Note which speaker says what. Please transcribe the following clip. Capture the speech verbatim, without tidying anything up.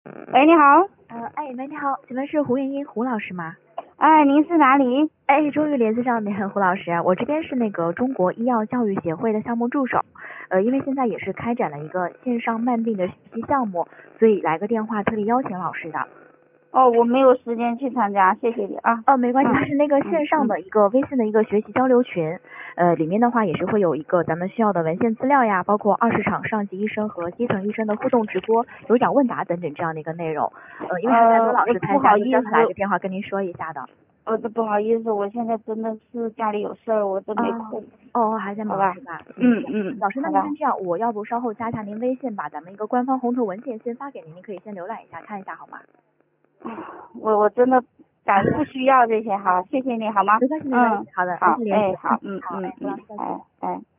Speaker 1: 喂，你好。
Speaker 2: 呃，哎，喂，你好，请问是胡元英胡老师吗？
Speaker 1: 哎，您是哪里？
Speaker 2: 哎，终于联系上您，胡老师，我这边是那个中国医药教育协会的项目助手，呃，因为现在也是开展了一个线上慢病的学习项目，所以来个电话特地邀请老师的。
Speaker 1: 哦，我没有时间去参加，谢谢你啊。
Speaker 2: 哦，没关系，
Speaker 1: 嗯
Speaker 2: 它是那个线上的一个微信的一个学习交流群，呃，里面的话也是会有一个咱们需要的文献资料呀，包括二十场上级医生和基层医生的互动直播、有奖问答等等这样的一个内容。呃，因为还蛮多
Speaker 1: 呃，我
Speaker 2: 老师参加，
Speaker 1: 不好意
Speaker 2: 就专门来个
Speaker 1: 思，
Speaker 2: 电话跟您说一下的。
Speaker 1: 我这不好意思，我现在真的是家里有事儿，我真没空。
Speaker 2: 哦，哦，还在
Speaker 1: 好吧。
Speaker 2: 忙是吧？
Speaker 1: 嗯嗯，
Speaker 2: 老师，那
Speaker 1: 好吧。
Speaker 2: 您先这样，我要不稍后加一下您微信，把咱们一个官方红头文件先发给您，您可以先浏览一下，看一下好吗？
Speaker 1: 我我真的咱不需要这些，好，谢谢你好吗？
Speaker 2: 没关系，没关
Speaker 1: 嗯，
Speaker 2: 系，好的，那
Speaker 1: 好，
Speaker 2: 就联系。
Speaker 1: 哎，好，嗯
Speaker 2: 好，
Speaker 1: 嗯
Speaker 2: 哎，胡老
Speaker 1: 嗯，
Speaker 2: 师再见。
Speaker 1: 哎哎。